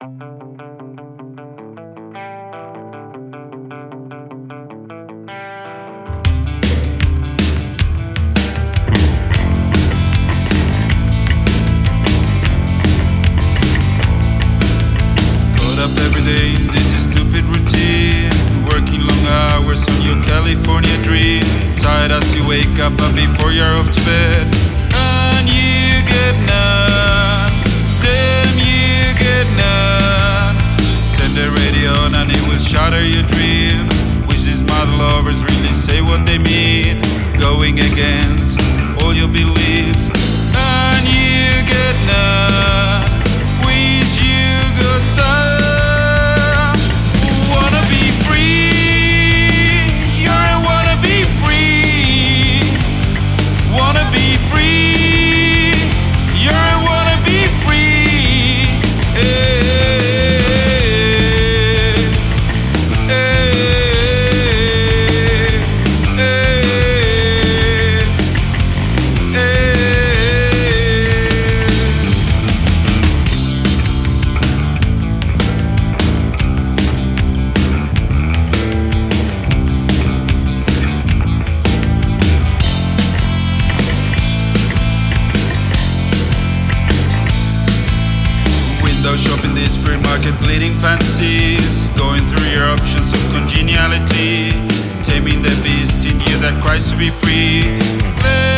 Every day in this stupid routine, working long hours on your California dream. Tired as you wake up and before you're off to bed, and you get none. Damn, you get none. Turn the radio on and it will shatter your dreams. Wish these mad lovers really say what they mean, going against all your beliefs, and you get none. Wish you good time. Shopping these free market bleeding fantasies, going through your options of congeniality, taming the beast in you that cries to be free.